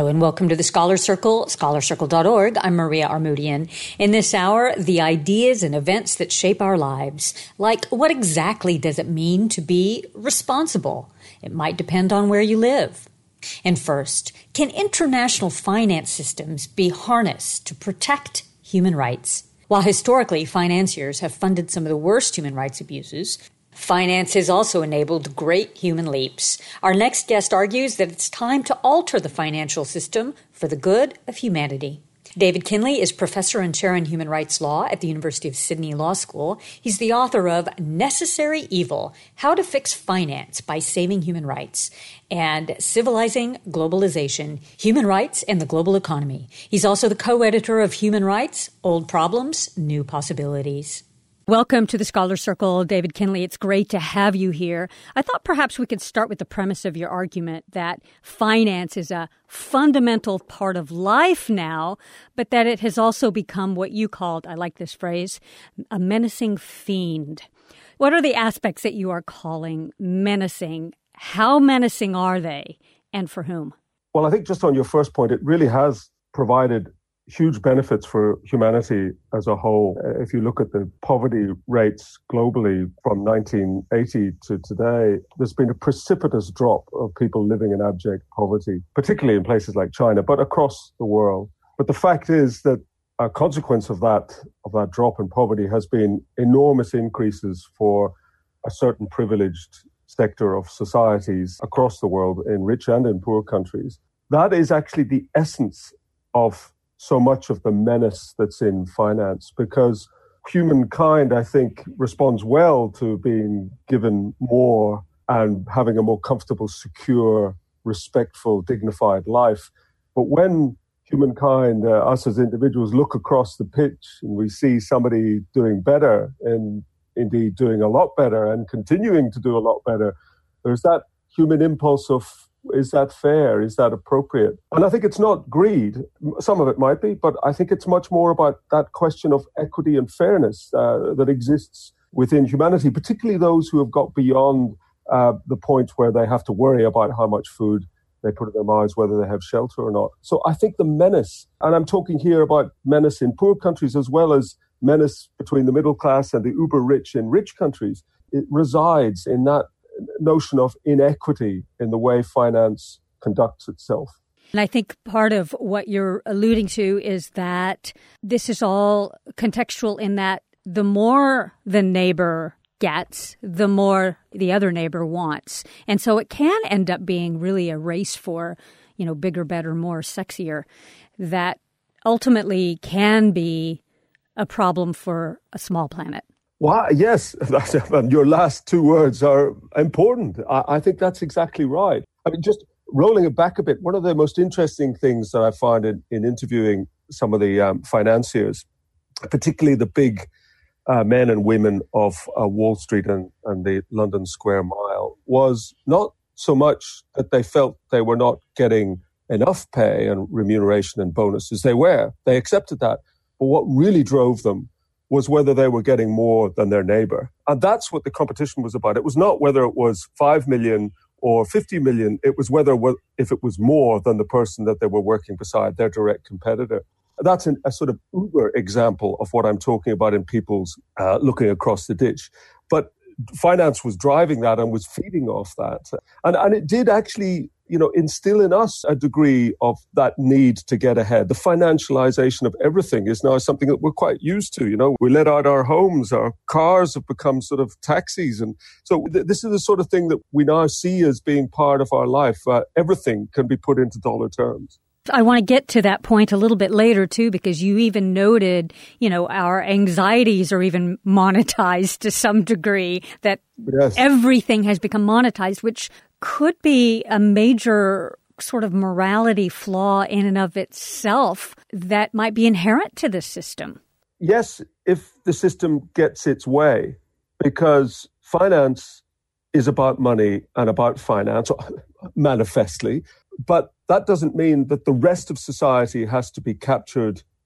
Hello and welcome to the Scholar Circle, scholarcircle.org. I'm Maria Armoudian. In this hour, the ideas and events that shape our lives. Like, what exactly does it mean to be responsible? It might depend on where you live. And first, can international finance systems be harnessed to protect human rights? While historically financiers have funded some of the worst human rights abuses, finance has also enabled great human leaps. Our next guest argues that it's time to alter the financial system for the good of humanity. David Kinley is professor and chair in human rights law at the University of Sydney Law School. He's the author of Necessary Evil: How to Fix Finance by Saving Human Rights and Civilizing Globalization, Human Rights and the Global Economy. He's also the co-editor of Human Rights, Old Problems, New Possibilities. Welcome to the Scholar Circle, David Kinley. It's great to have you here. I thought perhaps we could start with the premise of your argument that finance is a fundamental part of life now, but that it has also become what you called, I like this phrase, a menacing fiend. What are the aspects that you are calling menacing? How menacing are they, and for whom? Well, I think just on your first point, it really has provided huge benefits for humanity as a whole. If you look at the poverty rates globally from 1980 to today, there's been a precipitous drop of people living in abject poverty, particularly in places like China, but across the world. But the fact is that a consequence of that drop in poverty has been enormous increases for a certain privileged sector of societies across the world, in rich and in poor countries. That is actually the essence of so much of the menace that's in finance, because humankind, I think, responds well to being given more and having a more comfortable, secure, respectful, dignified life. But when humankind, us as individuals, look across the pitch and we see somebody doing better and indeed doing a lot better and continuing to do a lot better, there's that human impulse of, is that fair? Is that appropriate? And I think it's not greed. Some of it might be, but I think it's much more about that question of equity and fairness that exists within humanity, particularly those who have got beyond the point where they have to worry about how much food they put in their mouths, whether they have shelter or not. So I think the menace, and I'm talking here about menace in poor countries as well as menace between the middle class and the uber rich in rich countries, it resides in that notion of inequity in the way finance conducts itself. And I think part of what you're alluding to is that this is all contextual in that the more the neighbor gets, the more the other neighbor wants. And so it can end up being really a race for, bigger, better, more, sexier, that ultimately can be a problem for a small planet. Well, yes, your last two words are important. I think that's exactly right. I mean, just rolling it back a bit, one of the most interesting things that I find in interviewing some of the financiers, particularly the big men and women of Wall Street and the London Square Mile, was not so much that they felt they were not getting enough pay and remuneration and bonuses. They accepted that. But what really drove them was whether they were getting more than their neighbor. And that's what the competition was about. It was not whether it was 5 million or 50 million. It was if it was more than the person that they were working beside, their direct competitor. That's a sort of uber example of what I'm talking about in people's looking across the ditch. But finance was driving that and was feeding off that. And it did actually, instill in us a degree of that need to get ahead. The financialization of everything is now something that we're quite used to. We let out our homes, our cars have become sort of taxis. And so this is the sort of thing that we now see as being part of our life. Everything can be put into dollar terms. I want to get to that point a little bit later, too, because you even noted, our anxieties are even monetized to some degree, that yes, everything has become monetized, which could be a major sort of morality flaw in and of itself that might be inherent to the system. Yes, if the system gets its way, because finance is about money and about finance, manifestly, but that doesn't mean that the rest of society has to be captured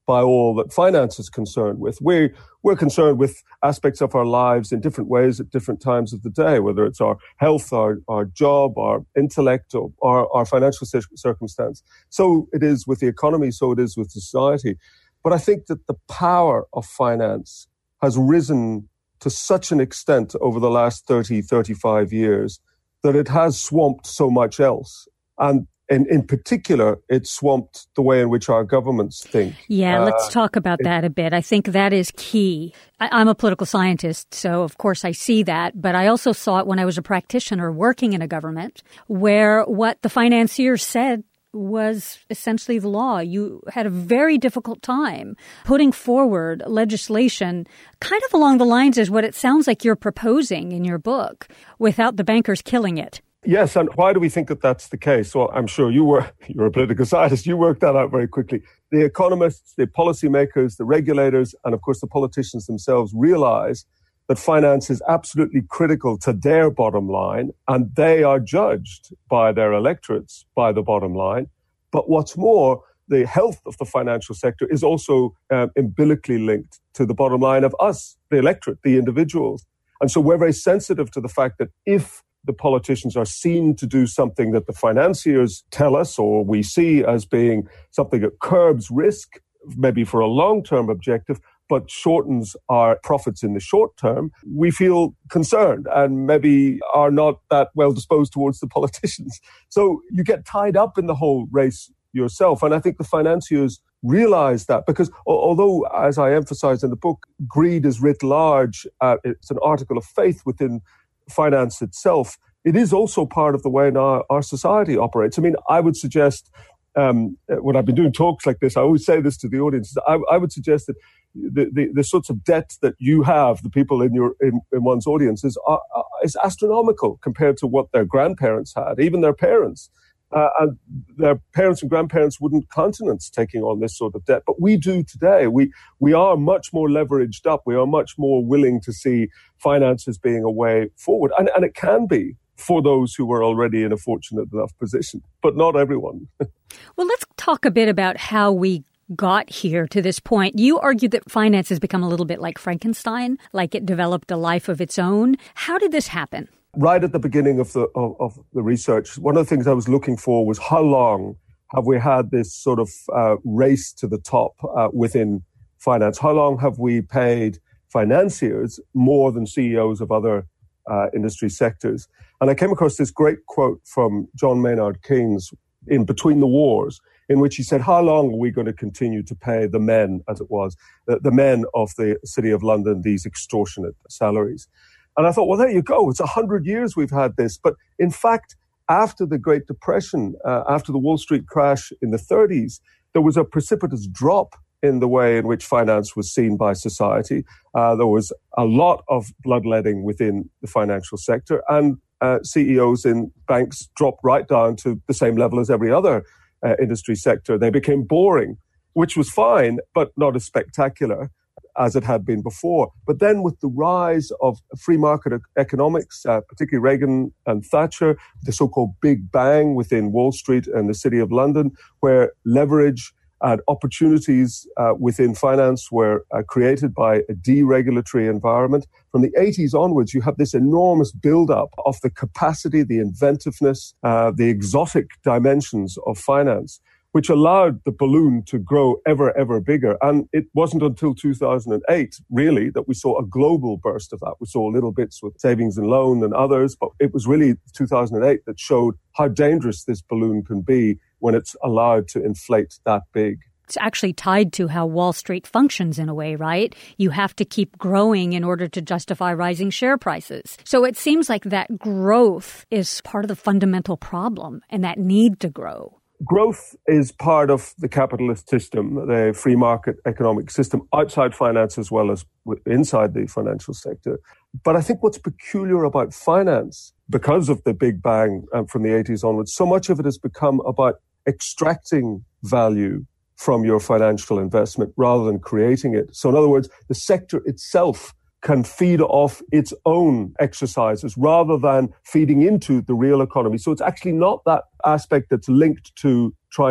by all that finance is concerned with. We're concerned with aspects of our lives in different ways at different times of the day, whether it's our health, our job, our intellect, or our financial circumstance. So it is with the economy, so it is with society. But I think that the power of finance has risen to such an extent over the last 30, 35 years that it has swamped so much else. And in particular, it swamped the way in which our governments think. Yeah, let's talk about that a bit. I think that is key. I'm a political scientist, so of course I see that. But I also saw it when I was a practitioner working in a government where what the financiers said was essentially the law. You had a very difficult time putting forward legislation kind of along the lines as what it sounds like you're proposing in your book without the bankers killing it. Yes, and why do we think that that's the case? Well, I'm sure you're a political scientist. You worked that out very quickly. The economists, the policymakers, the regulators, and of course the politicians themselves realize that finance is absolutely critical to their bottom line, and they are judged by their electorates by the bottom line. But what's more, the health of the financial sector is also umbilically linked to the bottom line of us, the electorate, the individuals. And so we're very sensitive to the fact that if the politicians are seen to do something that the financiers tell us or we see as being something that curbs risk, maybe for a long-term objective, but shortens our profits in the short term, we feel concerned and maybe are not that well disposed towards the politicians. So you get tied up in the whole race yourself. And I think the financiers realize that because although, as I emphasize in the book, greed is writ large, it's an article of faith within finance itself, it is also part of the way now our society operates. I mean, I would suggest, when I've been doing talks like this, I always say this to the audience, I would suggest that the sorts of debt that you have, the people in one's audience, is astronomical compared to what their grandparents had, even their parents. And their parents and grandparents wouldn't countenance taking on this sort of debt. But we do today. We are much more leveraged up. We are much more willing to see finances being a way forward. And it can be for those who were already in a fortunate enough position, but not everyone. Well, let's talk a bit about how we got here to this point. You argue that finance has become a little bit like Frankenstein, like it developed a life of its own. How did this happen? Right at the beginning of the research, one of the things I was looking for was how long have we had this sort of race to the top within finance? How long have we paid financiers more than CEOs of other industry sectors? And I came across this great quote from John Maynard Keynes in Between the Wars, in which he said, how long are we going to continue to pay the men, as it was, the men of the City of London, these extortionate salaries? And I thought, well, there you go. It's 100 years we've had this. But in fact, after the Great Depression, after the Wall Street crash in the 30s, there was a precipitous drop in the way in which finance was seen by society. There was a lot of bloodletting within the financial sector, and CEOs in banks dropped right down to the same level as every other industry sector. They became boring, which was fine, but not as spectacular as it had been before. But then with the rise of free market economics, particularly Reagan and Thatcher, the so-called Big Bang within Wall Street and the City of London, where leverage and opportunities within finance were created by a deregulatory environment. From the 80s onwards, you have this enormous buildup of the capacity, the inventiveness, the exotic dimensions of finance, which allowed the balloon to grow ever bigger. And it wasn't until 2008, really, that we saw a global burst of that. We saw little bits with savings and loan and others, but it was really 2008 that showed how dangerous this balloon can be when it's allowed to inflate that big. It's actually tied to how Wall Street functions in a way, right? You have to keep growing in order to justify rising share prices. So it seems like that growth is part of the fundamental problem and that need to grow. Growth is part of the capitalist system, the free market economic system, outside finance as well as inside the financial sector. But I think what's peculiar about finance, because of the Big Bang from the 80s onwards, so much of it has become about extracting value from your financial investment rather than creating it. So in other words, the sector itself can feed off its own exercises rather than feeding into the real economy. So it's actually not that aspect that's linked to trying to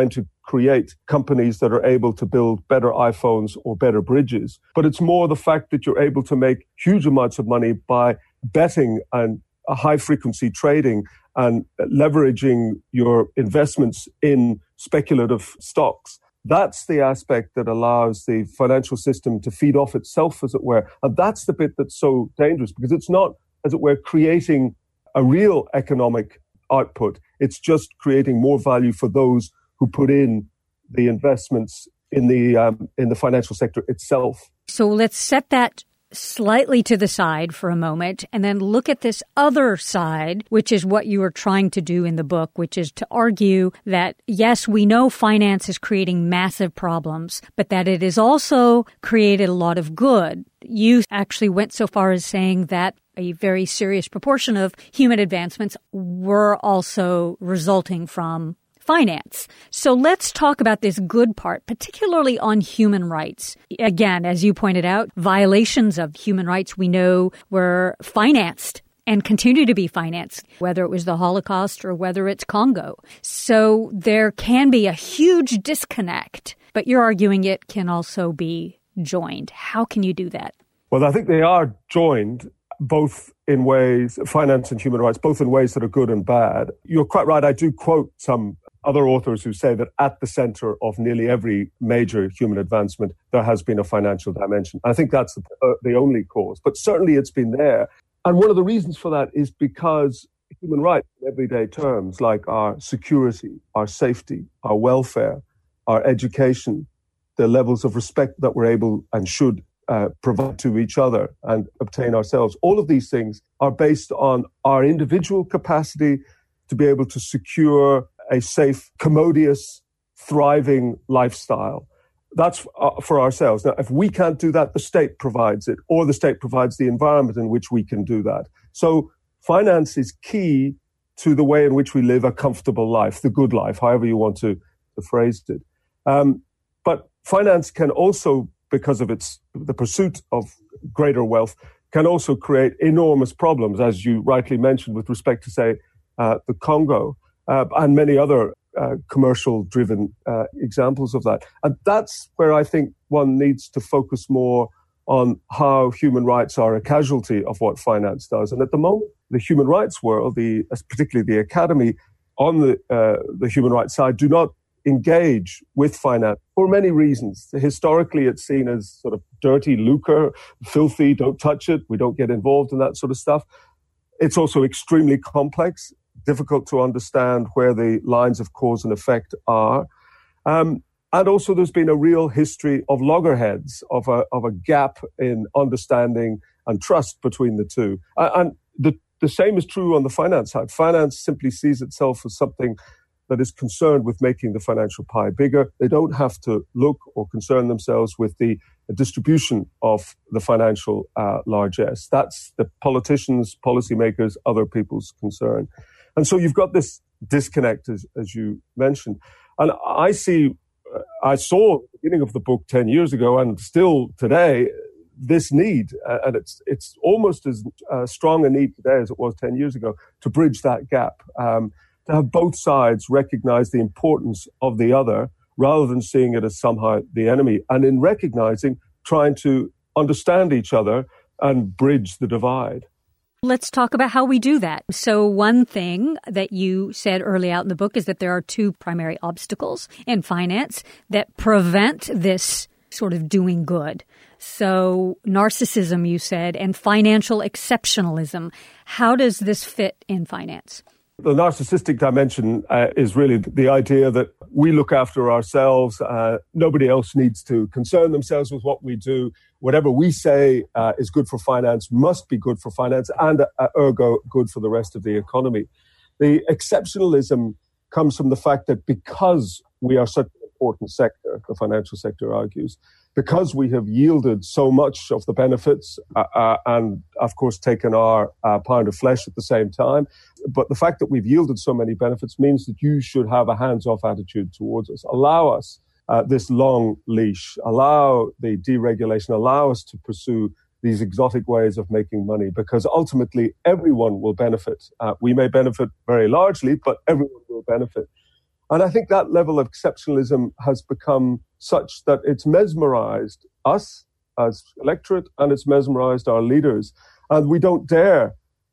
create companies that are able to build better iPhones or better bridges, but it's more the fact that you're able to make huge amounts of money by betting and a high frequency trading and leveraging your investments in speculative stocks. That's the aspect that allows the financial system to feed off itself, as it were. And that's the bit that's so dangerous, because it's not, as it were, creating a real economic output. It's just creating more value for those who put in the investments in the financial sector itself. So let's set that slightly to the side for a moment and then look at this other side, which is what you are trying to do in the book, which is to argue that, yes, we know finance is creating massive problems, but that it has also created a lot of good. You actually went so far as saying that a very serious proportion of human advancements were also resulting from finance. So let's talk about this good part, particularly on human rights. Again, as you pointed out, violations of human rights we know were financed and continue to be financed, whether it was the Holocaust or whether it's Congo. So there can be a huge disconnect, but you're arguing it can also be joined. How can you do that? Well, I think they are joined both in ways, finance and human rights, both in ways that are good and bad. You're quite right. I do quote some other authors who say that at the center of nearly every major human advancement, there has been a financial dimension. I think that's the only cause, but certainly it's been there. And one of the reasons for that is because human rights in everyday terms, like our security, our safety, our welfare, our education, the levels of respect that we're able and should provide to each other and obtain ourselves, all of these things are based on our individual capacity to be able to secure a safe, commodious, thriving lifestyle. That's for ourselves. Now, if we can't do that, the state provides it, or the state provides the environment in which we can do that. So finance is key to the way in which we live a comfortable life, the good life, however you want to phrase it. But finance can also, because of the pursuit of greater wealth, can also create enormous problems, as you rightly mentioned, with respect to, say, the Congo. And many other commercial-driven examples of that. And that's where I think one needs to focus more on how human rights are a casualty of what finance does. And at the moment, the human rights world, particularly the academy, on the human rights side, do not engage with finance for many reasons. Historically, it's seen as sort of dirty lucre, filthy, don't touch it, we don't get involved in that sort of stuff. It's also extremely complex, difficult to understand where the lines of cause and effect are. And also there's been a real history of loggerheads, of a gap in understanding and trust between the two. And the same is true on the finance side. Finance simply sees itself as something that is concerned with making the financial pie bigger. They don't have to look or concern themselves with the distribution of the financial largesse. That's the politicians, policymakers, other people's concern. And so you've got this disconnect, as you mentioned. And I saw at the beginning of the book 10 years ago, and still today, this need, and it's almost as strong a need today as it was 10 years ago, to bridge that gap, to have both sides recognize the importance of the other, rather than seeing it as somehow the enemy, and in recognizing, trying to understand each other and bridge the divide. Let's talk about how we do that. So one thing that you said early out in the book is that there are two primary obstacles in finance that prevent this sort of doing good. So narcissism, you said, and financial exceptionalism. How does this fit in finance? The narcissistic dimension is really the idea that we look after ourselves. Nobody else needs to concern themselves with what we do. Whatever we say is good for finance must be good for finance and ergo good for the rest of the economy. The exceptionalism comes from the fact that because we are such an important sector, the financial sector argues, because we have yielded so much of the benefits and, of course, taken our pound of flesh at the same time. But the fact that we've yielded so many benefits means that you should have a hands-off attitude towards us. Allow us this long leash. Allow the deregulation. Allow us to pursue these exotic ways of making money, because ultimately everyone will benefit. We may benefit very largely, but everyone will benefit. And I think that level of exceptionalism has become such that it's mesmerized us as electorate and it's mesmerized our leaders. And we don't dare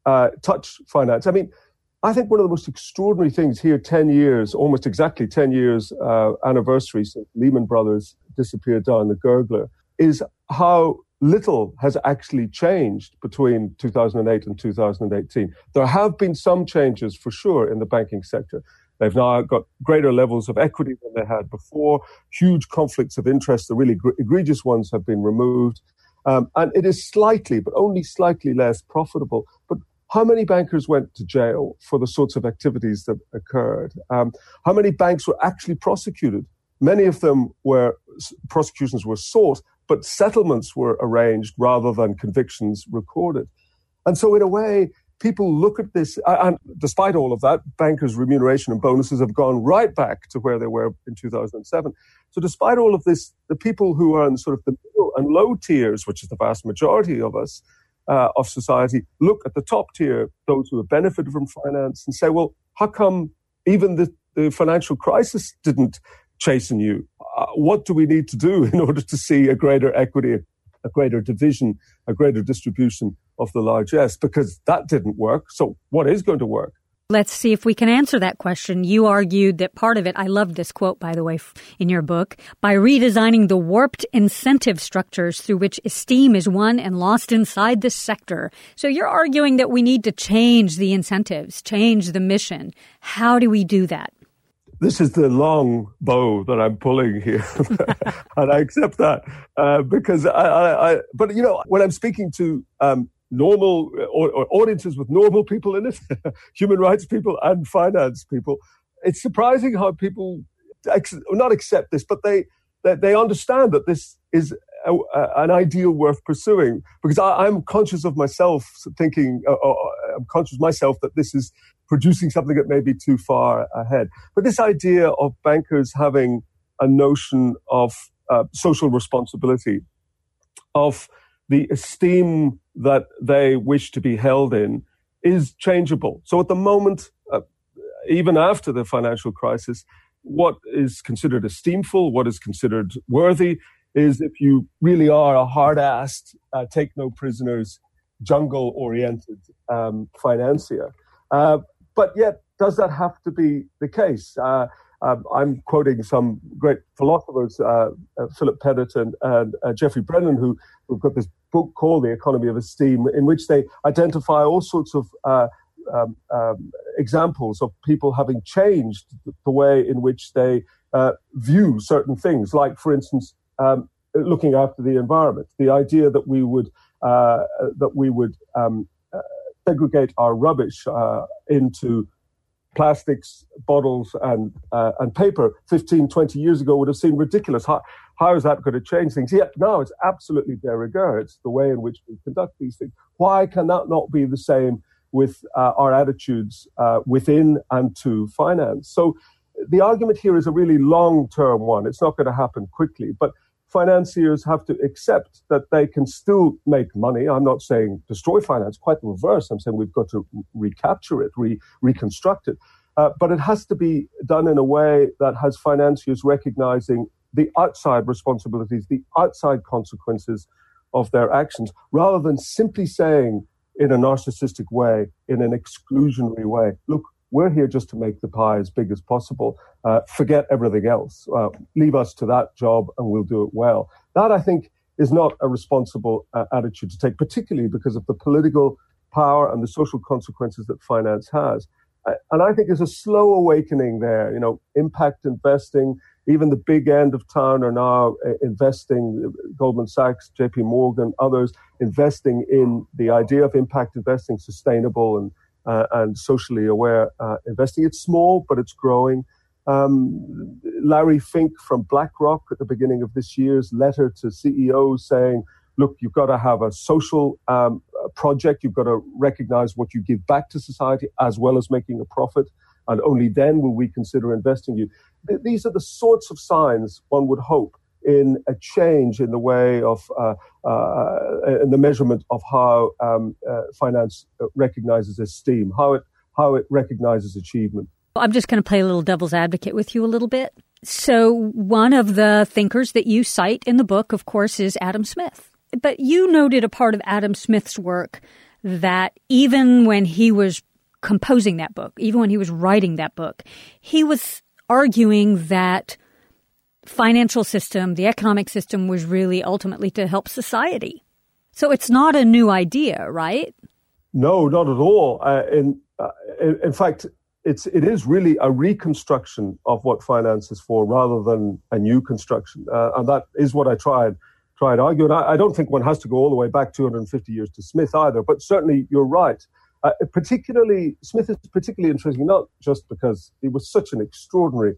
touch finance. I mean, I think one of the most extraordinary things here, 10 years, almost exactly 10 years anniversary since Lehman Brothers disappeared down the gurgler, is how little has actually changed between 2008 and 2018. There have been some changes for sure in the banking sector. They've now got greater levels of equity than they had before. Huge conflicts of interest, the really egregious ones, have been removed. And it is slightly, but only slightly less profitable. But how many bankers went to jail for the sorts of activities that occurred? How many banks were actually prosecuted? Many of them prosecutions were sought, but settlements were arranged rather than convictions recorded. And so in a way, people look at this, and despite all of that, bankers' remuneration and bonuses have gone right back to where they were in 2007. So despite all of this, the people who are in sort of the middle and low tiers, which is the vast majority of us, of society, look at the top tier, those who have benefited from finance, and say, well, how come even the financial crisis didn't chasten you? What do we need to do in order to see a greater equity, a greater division, a greater distribution of the largesse? Because that didn't work. So what is going to work? Let's see if we can answer that question. You argued that part of it, I love this quote, by the way, in your book, by redesigning the warped incentive structures through which esteem is won and lost inside the sector. So you're arguing that we need to change the incentives, change the mission. How do we do that? This is the long bow that I'm pulling here, and I accept that because but you know, when I'm speaking to normal or audiences with normal people in it, human rights people and finance people, it's surprising how people not accept this, but they understand that this is an ideal worth pursuing. Because I'm conscious of myself thinking, I'm conscious myself that this is producing something that may be too far ahead. But this idea of bankers having a notion of social responsibility, of the esteem that they wish to be held in, is changeable. So at the moment, even after the financial crisis, what is considered esteemful, what is considered worthy, is if you really are a hard-assed, take-no-prisoners, jungle-oriented financier. But yet, does that have to be the case? I'm quoting some great philosophers, Philip Pettit and Geoffrey Brennan, who've got this book called The Economy of Esteem, in which they identify all sorts of examples of people having changed the way in which they view certain things, like, for instance, looking after the environment. The idea that we would segregate our rubbish into plastics, bottles, and paper 15, 20 years ago would have seemed ridiculous. How is that going to change things? Yet now it's absolutely de rigueur. It's the way in which we conduct these things. Why can that not be the same with our attitudes within and to finance? So the argument here is a really long-term one. It's not going to happen quickly, but financiers have to accept that they can still make money. I'm not saying destroy finance, quite the reverse. I'm saying we've got to recapture it, reconstruct it. But it has to be done in a way that has financiers recognizing the outside responsibilities, the outside consequences of their actions, rather than simply saying in a narcissistic way, in an exclusionary way, look, we're here just to make the pie as big as possible. Forget everything else. Leave us to that job and we'll do it well. That, I think, is not a responsible attitude to take, particularly because of the political power and the social consequences that finance has. And I think there's a slow awakening there. You know, impact investing, even the big end of town are now investing, Goldman Sachs, JP Morgan, others, investing in the idea of impact investing, sustainable and socially aware investing. It's small, but it's growing. Larry Fink from BlackRock at the beginning of this year's letter to CEOs saying, look, you've got to have a social project. You've got to recognize what you give back to society as well as making a profit. And only then will we consider investing you. These are the sorts of signs one would hope in a change in the way of in the measurement of how finance recognizes esteem, how it recognizes achievement. I'm just going to play a little devil's advocate with you a little bit. So one of the thinkers that you cite in the book, of course, is Adam Smith. But you noted a part of Adam Smith's work that even when he was composing that book, even when he was writing that book, he was arguing that financial system, the economic system, was really ultimately to help society. So it's not a new idea, right? No, not at all. In fact, it is really a reconstruction of what finance is for rather than a new construction. And that is what I tried arguing. I don't think one has to go all the way back 250 years to Smith either, but certainly you're right. Smith is particularly interesting, not just because he was such an extraordinary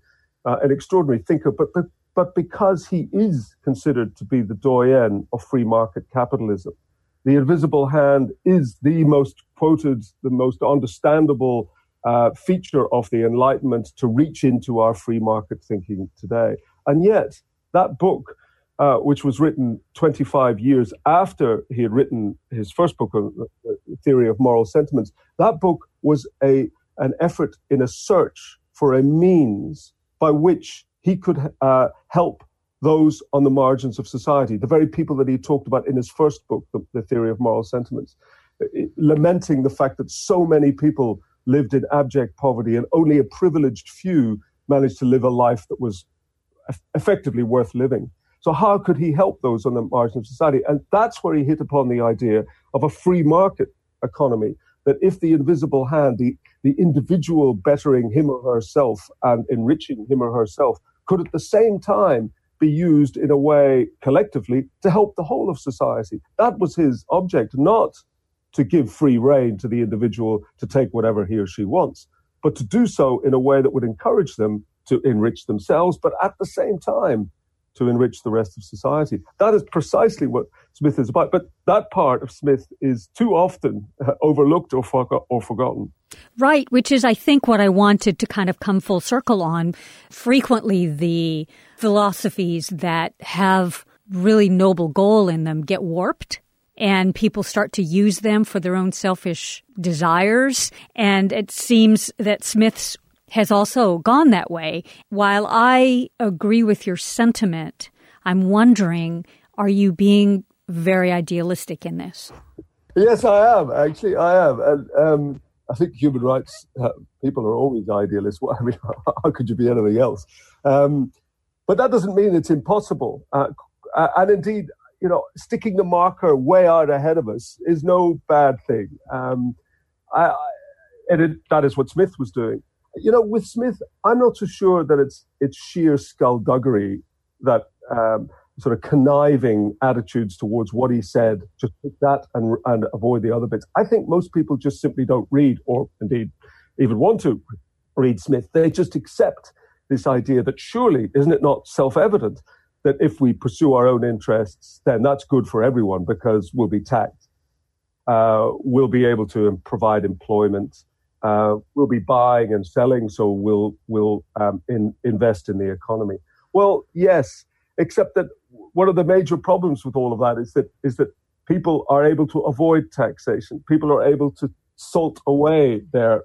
thinker, but because he is considered to be the doyen of free market capitalism. The invisible hand is the most quoted, the most understandable feature of the Enlightenment to reach into our free market thinking today. And yet, that book, which was written 25 years after he had written his first book, Theory of Moral Sentiments, that book was an effort in a search for a means by which he could help those on the margins of society, the very people that he talked about in his first book, The Theory of Moral Sentiments, lamenting the fact that so many people lived in abject poverty and only a privileged few managed to live a life that was effectively worth living. So how could he help those on the margin of society? And that's where he hit upon the idea of a free market economy, that if the invisible hand, the individual bettering him or herself and enriching him or herself, could at the same time be used in a way collectively to help the whole of society. That was his object, not to give free rein to the individual to take whatever he or she wants, but to do so in a way that would encourage them to enrich themselves, but at the same time to enrich the rest of society. That is precisely what Smith is about. But that part of Smith is too often overlooked or forgotten. Right, which is, I think, what I wanted to kind of come full circle on. Frequently, the philosophies that have really noble goal in them get warped, and people start to use them for their own selfish desires. And it seems that Smith's has also gone that way. While I agree with your sentiment, I'm wondering, are you being very idealistic in this? Yes, I am. Actually, I am. And I think human rights people are always idealists. I mean, how could you be anything else? But that doesn't mean it's impossible. And indeed, sticking the marker way out ahead of us is no bad thing. That is what Smith was doing. With Smith, I'm not so sure that it's sheer skullduggery, that sort of conniving attitudes towards what he said, just pick that and avoid the other bits. I think most people just simply don't read, or indeed even want to read Smith. They just accept this idea that surely, isn't it not self-evident, that if we pursue our own interests, then that's good for everyone because we'll be taxed. We'll be able to provide employment. We'll be buying and selling, so we'll invest in the economy. Well, yes, except that one of the major problems with all of that is that people are able to avoid taxation. People are able to salt away their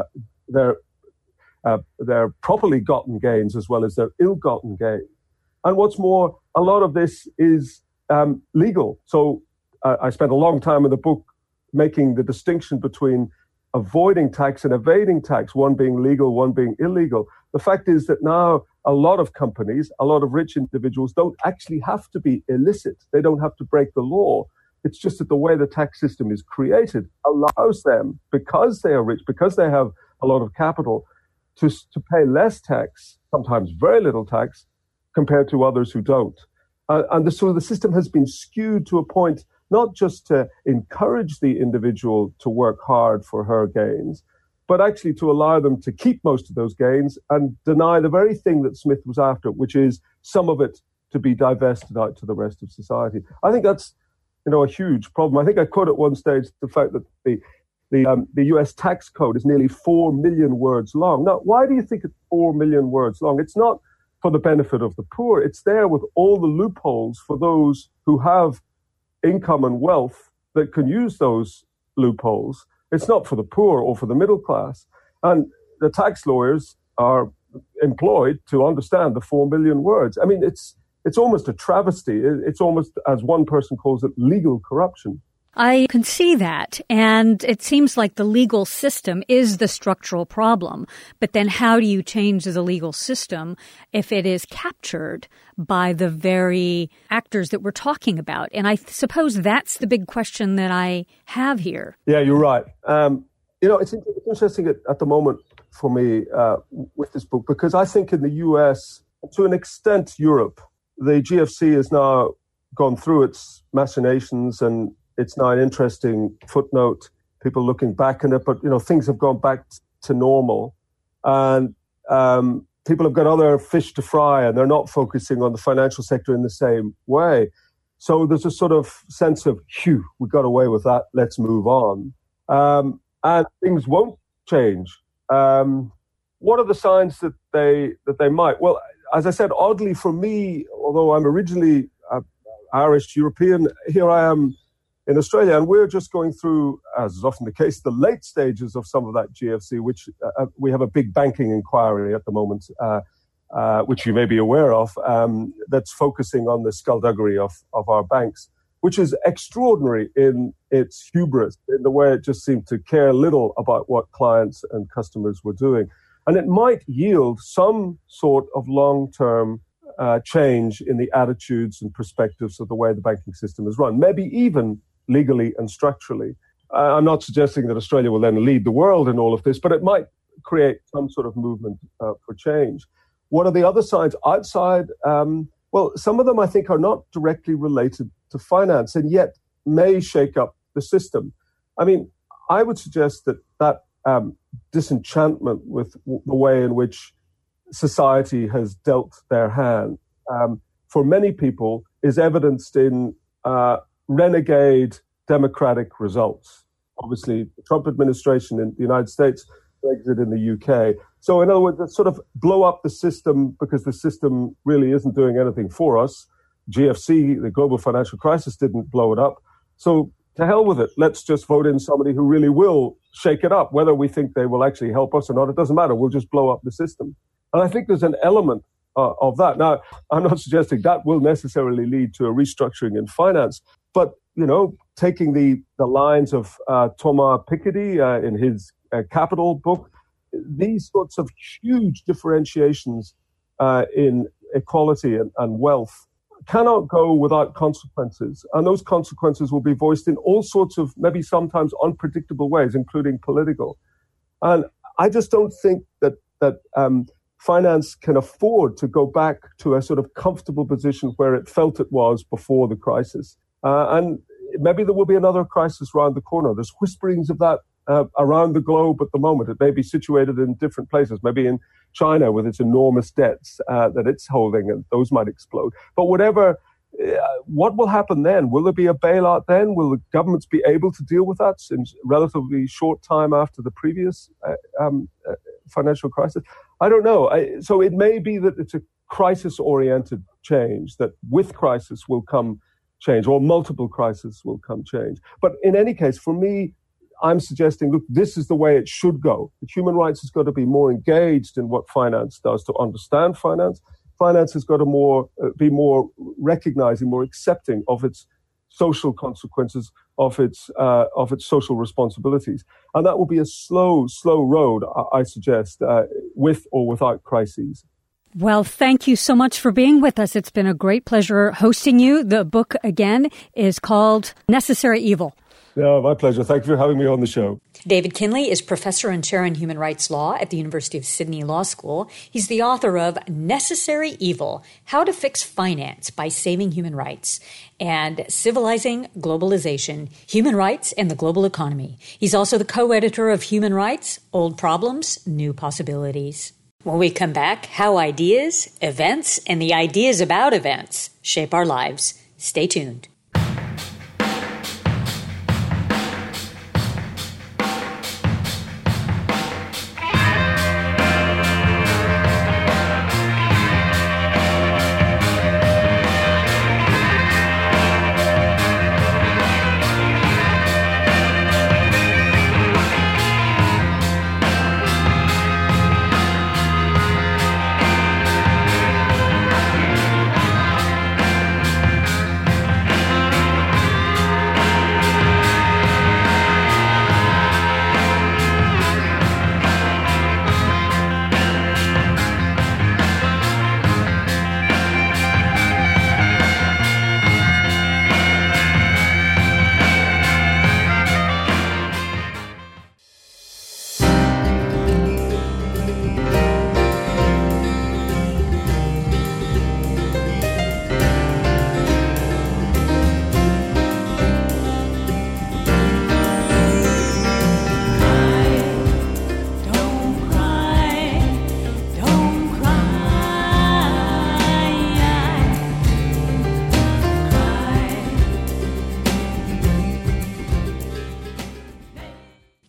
properly gotten gains as well as their ill-gotten gains. And what's more, a lot of this is legal. So I spent a long time in the book making the distinction between avoiding tax and evading tax, one being legal, one being illegal. The fact is that now a lot of companies, a lot of rich individuals don't actually have to be illicit. They don't have to break the law. It's just that the way the tax system is created allows them, because they are rich, because they have a lot of capital, to pay less tax, sometimes very little tax, compared to others who don't. So the system has been skewed to a point not just to encourage the individual to work hard for her gains, but actually to allow them to keep most of those gains and deny the very thing that Smith was after, which is some of it to be divested out to the rest of society. I think that's, a huge problem. I think I quote at one stage the fact that the US tax code is nearly 4 million words long. Now, why do you think it's 4 million words long? It's not for the benefit of the poor. It's there with all the loopholes for those who have income and wealth that can use those loopholes. It's not for the poor or for the middle class. And the tax lawyers are employed to understand the 4 million words. I mean, it's almost a travesty. It's almost, as one person calls it, legal corruption. I can see that. And it seems like the legal system is the structural problem. But then how do you change the legal system if it is captured by the very actors that we're talking about? And I suppose that's the big question that I have here. Yeah, you're right. It's interesting at the moment for me with this book, because I think in the US, to an extent Europe, the GFC has now gone through its machinations, and it's now an interesting footnote, people looking back on it, but, things have gone back to normal. And people have got other fish to fry, and they're not focusing on the financial sector in the same way. So there's a sort of sense of, phew, we got away with that, let's move on. And things won't change. What are the signs that they might? Well, as I said, oddly for me, although I'm originally Irish European, here I am in Australia, and we're just going through, as is often the case, the late stages of some of that GFC, which we have a big banking inquiry at the moment, which you may be aware of, that's focusing on the skullduggery of our banks, which is extraordinary in its hubris, in the way it just seemed to care little about what clients and customers were doing. And it might yield some sort of long-term change in the attitudes and perspectives of the way the banking system is run, maybe even legally and structurally. I'm not suggesting that Australia will then lead the world in all of this, but it might create some sort of movement for change. What are the other signs outside? Well, some of them I think are not directly related to finance and yet may shake up the system. I mean, I would suggest that disenchantment with the way in which society has dealt their hand for many people is evidenced in renegade democratic results. Obviously, the Trump administration in the United States, Brexit in the UK. So in other words, let's sort of blow up the system because the system really isn't doing anything for us. GFC, the global financial crisis, didn't blow it up. So to hell with it. Let's just vote in somebody who really will shake it up. Whether we think they will actually help us or not, it doesn't matter. We'll just blow up the system. And I think there's an element of that. Now, I'm not suggesting that will necessarily lead to a restructuring in finance, but, taking the lines of Thomas Piketty in his Capital book, these sorts of huge differentiations in equality and wealth cannot go without consequences. And those consequences will be voiced in all sorts of, maybe sometimes unpredictable ways, including political. And I just don't think that finance can afford to go back to a sort of comfortable position where it felt it was before the crisis. And maybe there will be another crisis around the corner. There's whisperings of that around the globe at the moment. It may be situated in different places, maybe in China with its enormous debts that it's holding, and those might explode. But whatever, what will happen then? Will there be a bailout then? Will the governments be able to deal with that in relatively short time after the previous financial crisis? I don't know. So it may be that it's a crisis-oriented change, that with crisis will come change, or multiple crises will come change. But in any case, for me, I'm suggesting, look, this is the way it should go. The human rights has got to be more engaged in what finance does to understand finance. Finance has got to be more recognizing, more accepting of its social consequences, of its social responsibilities. And that will be a slow road, I suggest, with or without crises. Well, thank you so much for being with us. It's been a great pleasure hosting you. The book, again, is called Necessary Evil. Yeah, my pleasure. Thank you for having me on the show. David Kinley is professor and chair in human rights law at the University of Sydney Law School. He's the author of Necessary Evil, How to Fix Finance by Saving Human Rights, and Civilizing Globalization, Human Rights and the Global Economy. He's also the co-editor of Human Rights, Old Problems, New Possibilities. When we come back, how ideas, events, and the ideas about events shape our lives. Stay tuned.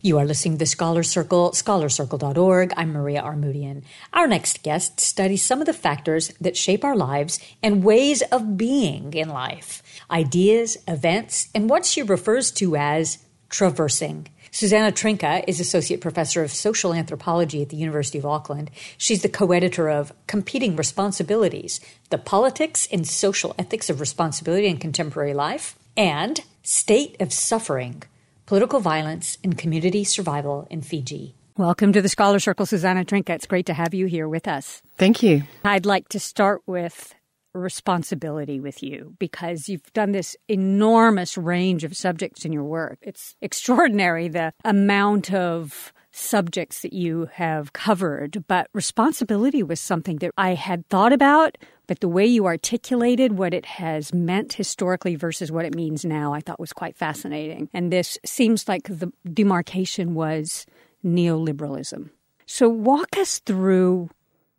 You are listening to the Scholar Circle, scholarcircle.org. I'm Maria Armoudian. Our next guest studies some of the factors that shape our lives and ways of being in life. Ideas, events, and what she refers to as traversing. Susanna Trinka is Associate Professor of Social Anthropology at the University of Auckland. She's the co-editor of Competing Responsibilities, The Politics and Social Ethics of Responsibility in Contemporary Life, and State of Suffering, Political Violence and Community Survival in Fiji. Welcome to the Scholar Circle, Susanna Trinka. It's great to have you here with us. Thank you. I'd like to start with responsibility with you because you've done this enormous range of subjects in your work. It's extraordinary the amount of subjects that you have covered, but responsibility was something that I had thought about, but the way you articulated what it has meant historically versus what it means now, I thought was quite fascinating. And this seems like the demarcation was neoliberalism. So walk us through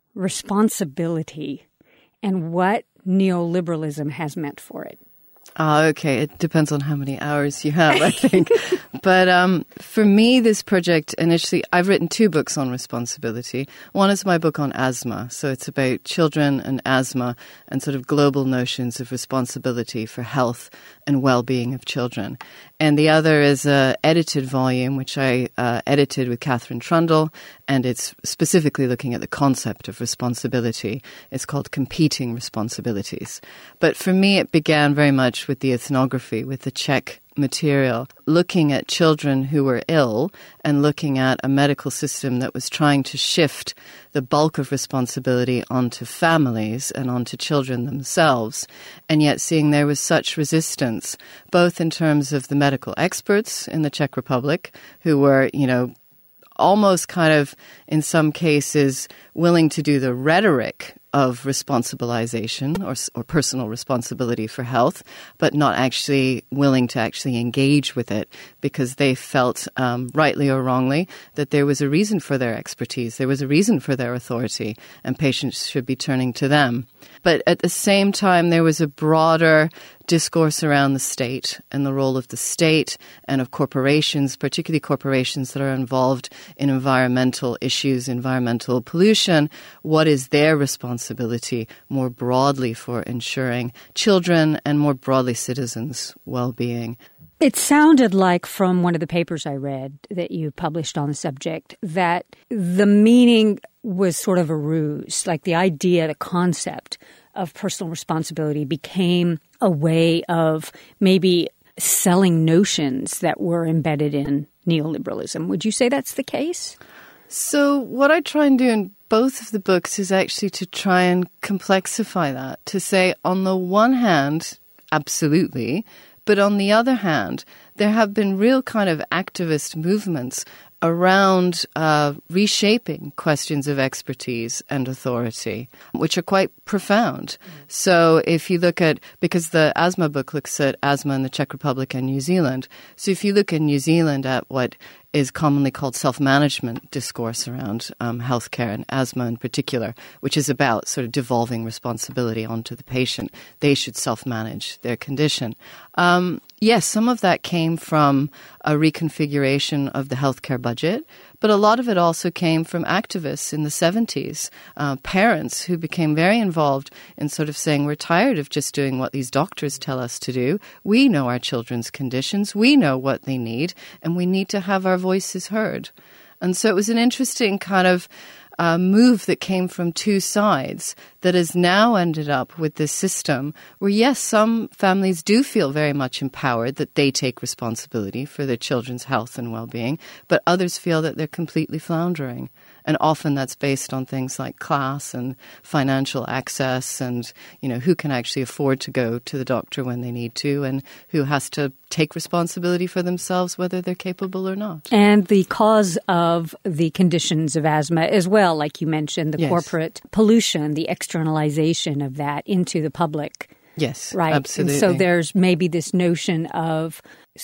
responsibility and what neoliberalism has meant for it. Okay. It depends on how many hours you have, I think. But for me, this project initially, I've written 2 books on responsibility. One is my book on asthma. So it's about children and asthma and sort of global notions of responsibility for health and well-being of children. And the other is an edited volume, which I edited with Catherine Trundle, and it's specifically looking at the concept of responsibility. It's called Competing Responsibilities. But for me, it began very much with the ethnography, with the Czech material, looking at children who were ill and looking at a medical system that was trying to shift the bulk of responsibility onto families and onto children themselves, and yet seeing there was such resistance, both in terms of the medical experts in the Czech Republic, who were, almost kind of, in some cases, willing to do the rhetoric of responsibilization or personal responsibility for health, but not actually willing to actually engage with it because they felt, rightly or wrongly, that there was a reason for their expertise, there was a reason for their authority, and patients should be turning to them. But at the same time, there was a broader discourse around the state and the role of the state and of corporations, particularly corporations that are involved in environmental issues, environmental pollution. What is their responsibility more broadly for ensuring children and more broadly citizens' well-being? It sounded like from one of the papers I read that you published on the subject that the meaning was sort of a ruse, like the idea, the concept of personal responsibility became a way of maybe selling notions that were embedded in neoliberalism. Would you say that's the case? So what I try and do in both of the books is actually to try and complexify that, to say on the one hand, absolutely, but on the other hand, there have been real kind of activist movements around reshaping questions of expertise and authority, which are quite profound. So if you look at, because the asthma book looks at asthma in the Czech Republic and New Zealand, so if you look in New Zealand at what is commonly called self-management discourse around healthcare and asthma in particular, which is about sort of devolving responsibility onto the patient. They should self-manage their condition. Yes, some of that came from a reconfiguration of the healthcare budget, but a lot of it also came from activists in the 70s, parents who became very involved in sort of saying, we're tired of just doing what these doctors tell us to do. We know our children's conditions. We know what they need, and we need to have our voices heard. And so it was an interesting kind of move that came from 2 sides that has now ended up with this system where, yes, some families do feel very much empowered that they take responsibility for their children's health and well-being, but others feel that they're completely floundering. And often that's based on things like class and financial access and, who can actually afford to go to the doctor when they need to and who has to take responsibility for themselves, whether they're capable or not. And the cause of the conditions of asthma as well, like you mentioned, the corporate pollution, the externalization of that into the public. Yes, right. Absolutely. And so there's maybe this notion of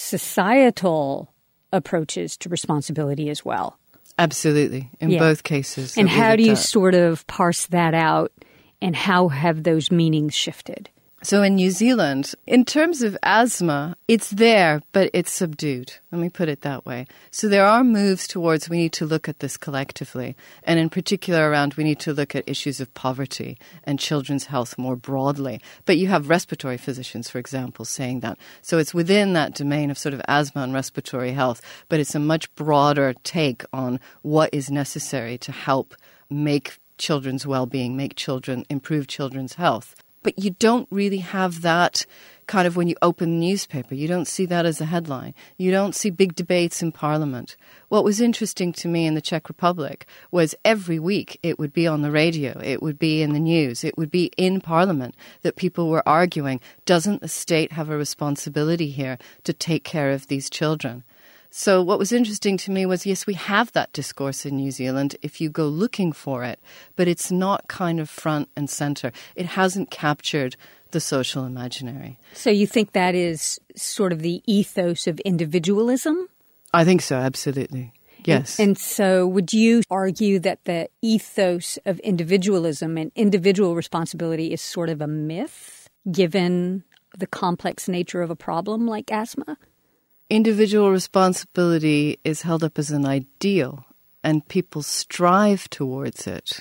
societal approaches to responsibility as well. Absolutely, in both cases. And how do you sort of parse that out, and how have those meanings shifted? So in New Zealand, in terms of asthma, it's there, but it's subdued. Let me put it that way. So there are moves towards we need to look at this collectively. And in particular around we need to look at issues of poverty and children's health more broadly. But you have respiratory physicians, for example, saying that. So it's within that domain of sort of asthma and respiratory health, but it's a much broader take on what is necessary to help make children's well-being, improve children's health. But you don't really have that kind of when you open the newspaper. You don't see that as a headline. You don't see big debates in Parliament. What was interesting to me in the Czech Republic was every week it would be on the radio, it would be in the news, it would be in Parliament that people were arguing, doesn't the state have a responsibility here to take care of these children? So what was interesting to me was, yes, we have that discourse in New Zealand if you go looking for it, but it's not kind of front and center. It hasn't captured the social imaginary. So you think that is sort of the ethos of individualism? I think so, absolutely. Yes. And so would you argue that the ethos of individualism and individual responsibility is sort of a myth, given the complex nature of a problem like asthma? Individual responsibility is held up as an ideal, and people strive towards it.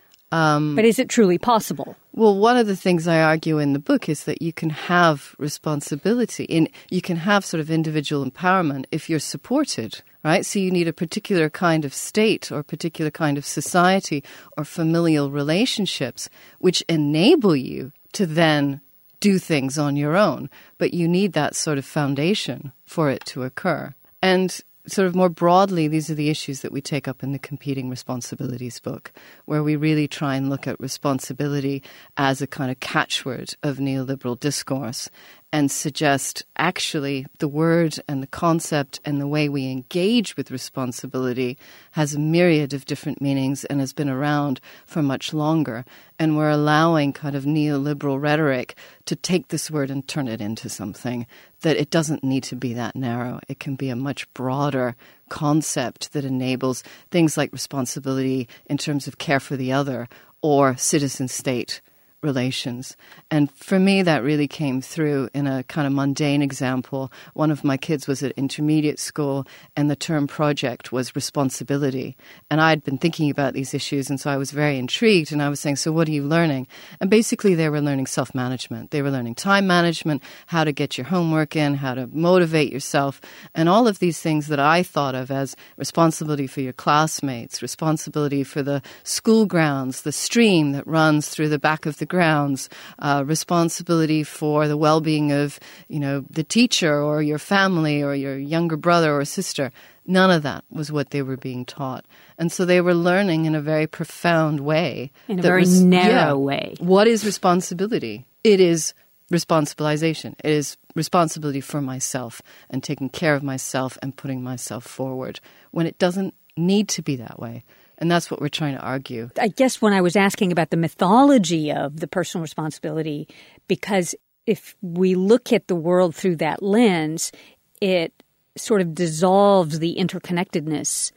But is it truly possible? Well, one of the things I argue in the book is that you can have responsibility, you can have sort of individual empowerment if you're supported, right? So you need a particular kind of state or a particular kind of society or familial relationships which enable you to then do things on your own, but you need that sort of foundation for it to occur. And sort of more broadly, these are the issues that we take up in the Competing Responsibilities book, where we really try and look at responsibility as a kind of catchword of neoliberal discourse and suggest actually the word and the concept and the way we engage with responsibility has a myriad of different meanings and has been around for much longer. And we're allowing kind of neoliberal rhetoric to take this word and turn it into something that it doesn't need to be that narrow. It can be a much broader concept that enables things like responsibility in terms of care for the other or citizen-state relations. And for me, that really came through in a kind of mundane example. One of my kids was at intermediate school and the term project was responsibility. And I'd been thinking about these issues, and so I was very intrigued, and I was saying, so what are you learning? And basically they were learning self-management. They were learning time management, how to get your homework in, how to motivate yourself, and all of these things that I thought of as responsibility for your classmates, responsibility for the school grounds, the stream that runs through the back of the grounds, responsibility for the well-being of, the teacher or your family or your younger brother or sister. None of that was what they were being taught. And so they were learning in a very profound way. In a very narrow way. What is responsibility? It is responsibilization. It is responsibility for myself and taking care of myself and putting myself forward when it doesn't need to be that way. And that's what we're trying to argue. I guess when I was asking about the mythology of the personal responsibility, because if we look at the world through that lens, it sort of dissolves the interconnectedness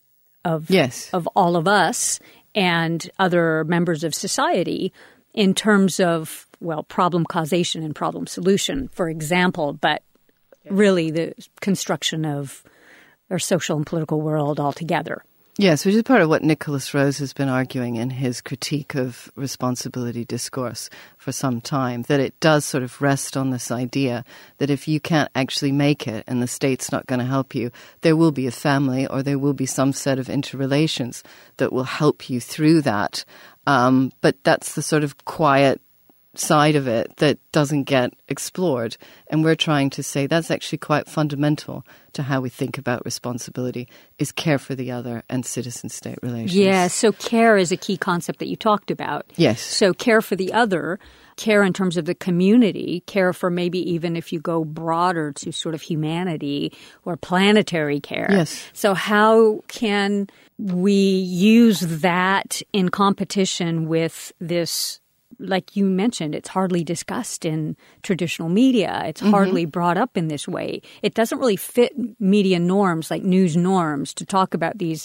of all of us and other members of society in terms of, problem causation and problem solution, for example, but really the construction of our social and political world altogether. Yes, which is part of what Nicholas Rose has been arguing in his critique of responsibility discourse for some time, that it does sort of rest on this idea that if you can't actually make it and the state's not going to help you, there will be a family or there will be some set of interrelations that will help you through that. But that's the sort of quiet side of it that doesn't get explored. And we're trying to say that's actually quite fundamental to how we think about responsibility, is care for the other and citizen-state relations. Yeah, so care is a key concept that you talked about. Yes. So care for the other, care in terms of the community, care for maybe even if you go broader to sort of humanity or planetary care. Yes. So how can we use that in competition with this? Like you mentioned, it's hardly discussed in traditional media. It's hardly brought up in this way. It doesn't really fit media norms, like news norms, to talk about these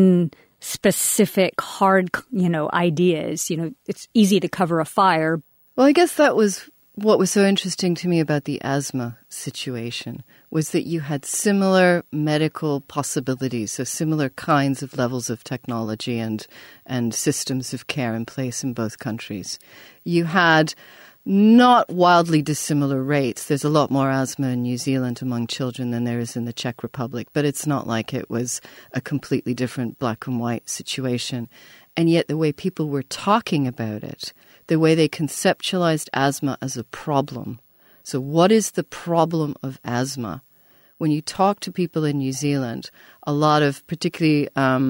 non-specific, hard, ideas. It's easy to cover a fire, Well, I guess that was what was so interesting to me about the asthma situation, was that you had similar medical possibilities, so similar kinds of levels of technology and systems of care in place in both countries. You had not wildly dissimilar rates. There's a lot more asthma in New Zealand among children than there is in the Czech Republic, but it's not like it was a completely different black and white situation. And yet the way people were talking about it, the way they conceptualized asthma as a problem. So what is the problem of asthma? When you talk to people in New Zealand, a lot of particularly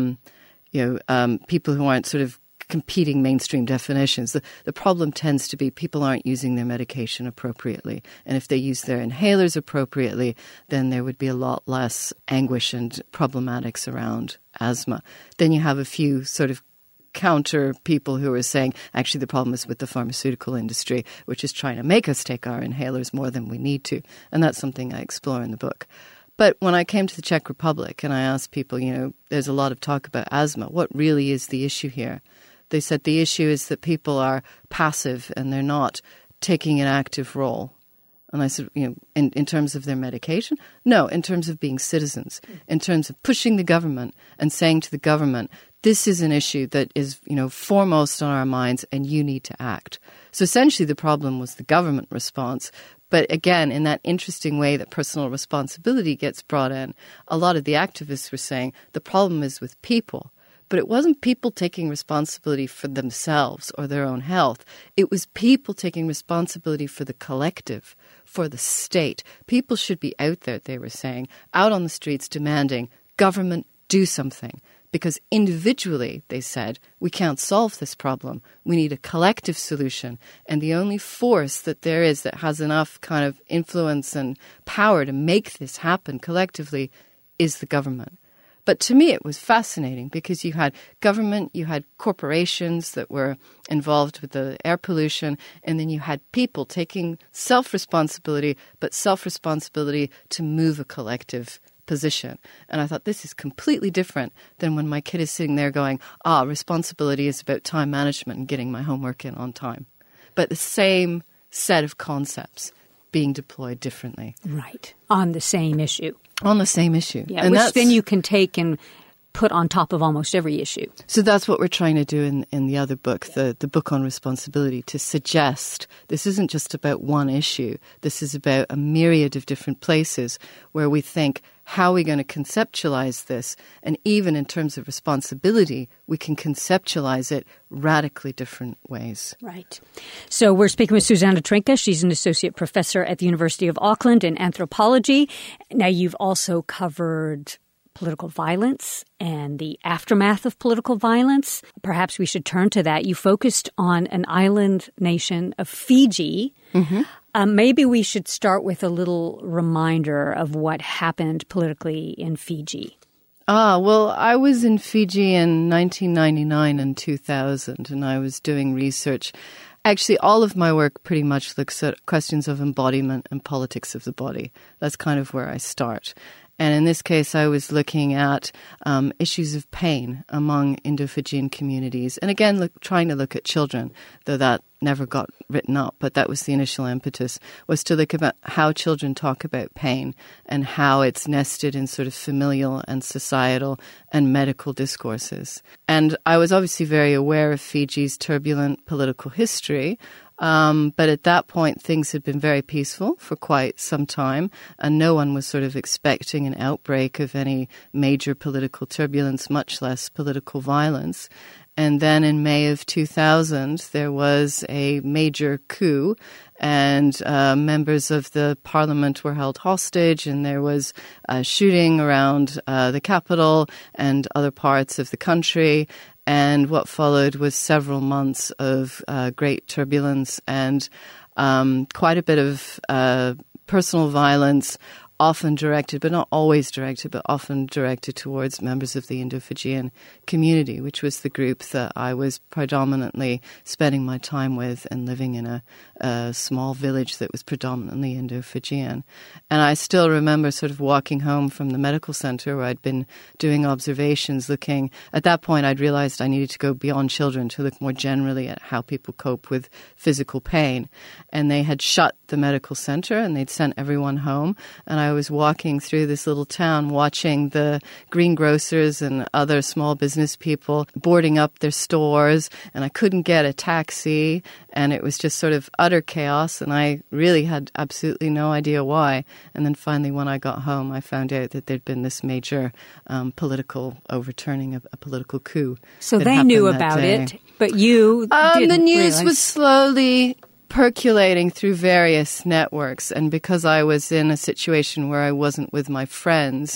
people who aren't sort of competing mainstream definitions, the problem tends to be people aren't using their medication appropriately. And if they use their inhalers appropriately, then there would be a lot less anguish and problematics around asthma. Then you have a few sort of counter people who are saying, actually, the problem is with the pharmaceutical industry, which is trying to make us take our inhalers more than we need to. And that's something I explore in the book. But when I came to the Czech Republic and I asked people, there's a lot of talk about asthma, what really is the issue here? They said the issue is that people are passive and they're not taking an active role. And I said, in terms of their medication? No, in terms of being citizens, in terms of pushing the government and saying to the government, this is an issue that is, foremost on our minds and you need to act. So essentially the problem was the government response. But again, in that interesting way that personal responsibility gets brought in, a lot of the activists were saying the problem is with people. But it wasn't people taking responsibility for themselves or their own health. It was people taking responsibility for the collective, for the state. People should be out there, they were saying, out on the streets demanding, government, do something. Because individually, they said, we can't solve this problem. We need a collective solution. And the only force that there is that has enough kind of influence and power to make this happen collectively is the government. But to me, it was fascinating because you had government, you had corporations that were involved with the air pollution, and then you had people taking self-responsibility, but self-responsibility to move a collective position. And I thought, this is completely different than when my kid is sitting there going, responsibility is about time management and getting my homework in on time. But the same set of concepts being deployed differently. Right. On the same issue. On the same issue. Yeah, and which then you can take and put on top of almost every issue. So that's what we're trying to do in the other book, the book on responsibility, to suggest this isn't just about one issue. This is about a myriad of different places where we think, how are we going to conceptualize this? And even in terms of responsibility, we can conceptualize it radically different ways. Right. So we're speaking with Susanna Trinka. She's an associate professor at the University of Auckland in anthropology. Now, you've also covered political violence and the aftermath of political violence. Perhaps we should turn to that. You focused on an island nation of Fiji. Mm-hmm. Maybe we should start with a little reminder of what happened politically in Fiji. Well, I was in Fiji in 1999 and 2000, and I was doing research. Actually, all of my work pretty much looks at questions of embodiment and politics of the body. That's kind of where I start. And in this case, I was looking at issues of pain among Indo-Fijian communities. And again, trying to look at children, though that never got written up. But that was the initial impetus, was to look about how children talk about pain and how it's nested in sort of familial and societal and medical discourses. And I was obviously very aware of Fiji's turbulent political history. But at that point, things had been very peaceful for quite some time, and no one was sort of expecting an outbreak of any major political turbulence, much less political violence. And then in May of 2000, there was a major coup, and members of the parliament were held hostage, and there was shooting around the capital and other parts of the country. And what followed was several months of great turbulence and quite a bit of personal violence, often directed, but not always directed, but often directed towards members of the Indo-Fijian community, which was the group that I was predominantly spending my time with and living in a small village that was predominantly Indo-Fijian. And I still remember sort of walking home from the medical center where I'd been doing observations, looking. At that point, I'd realized I needed to go beyond children to look more generally at how people cope with physical pain. And they had shut the medical center and they'd sent everyone home. And I was walking through this little town watching the greengrocers and other small business people boarding up their stores. And I couldn't get a taxi. And it was just sort of utter chaos. And I really had absolutely no idea why. And then finally, when I got home, I found out that there'd been this major political overturning, a political coup. So they knew about it, but you didn't The news realize. was slowly percolating through various networks, and because I was in a situation where I wasn't with my friends,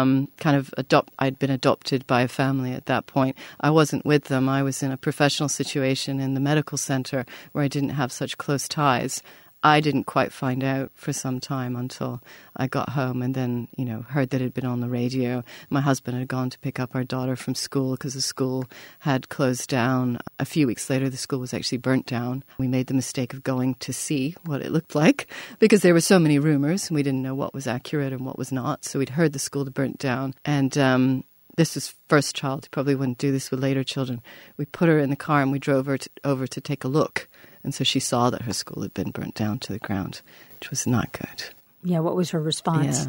I'd been adopted by a family at that point. I wasn't with them. I was in a professional situation in the medical center where I didn't have such close ties. I didn't quite find out for some time until I got home and then, heard that it had been on the radio. My husband had gone to pick up our daughter from school because the school had closed down. A few weeks later, the school was actually burnt down. We made the mistake of going to see what it looked like because there were so many rumors and we didn't know what was accurate and what was not. So we'd heard the school had burnt down. And this was first child. You probably wouldn't do this with later children. We put her in the car and we drove her over to take a look. And so she saw that her school had been burnt down to the ground, which was not good. Yeah, what was her response? Yeah.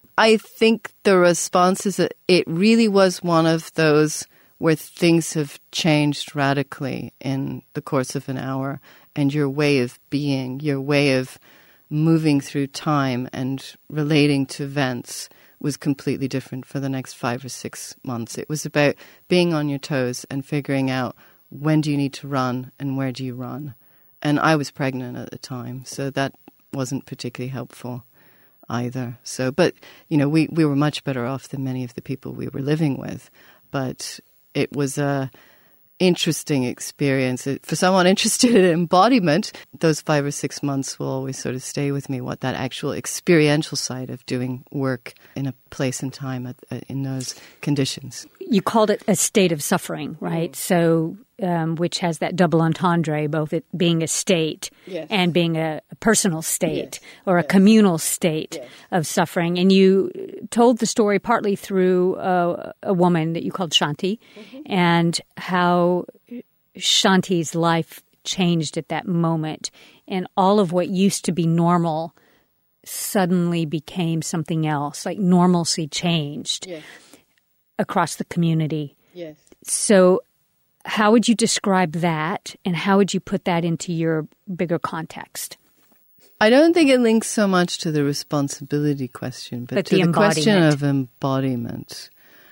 I think the response is that it really was one of those where things have changed radically in the course of an hour, and your way of being, your way of moving through time and relating to events was completely different for the next 5 or 6 months. It was about being on your toes and figuring out when do you need to run and where do you run. And I was pregnant at the time, so that wasn't particularly helpful either. So, but, we were much better off than many of the people we were living with. But it was a interesting experience. For someone interested in embodiment, those 5 or 6 months will always sort of stay with me, what that actual experiential side of doing work in a place and time in those conditions. You called it a state of suffering, right? So, which has that double entendre, both it being a state and being a personal state or a communal state of suffering. And you told the story partly through a woman that you called Shanti and how Shanti's life changed at that moment. And all of what used to be normal suddenly became something else, like normalcy changed across the community. Yes. So how would you describe that, and how would you put that into your bigger context? I don't think it links so much to the responsibility question, but to the question of embodiment.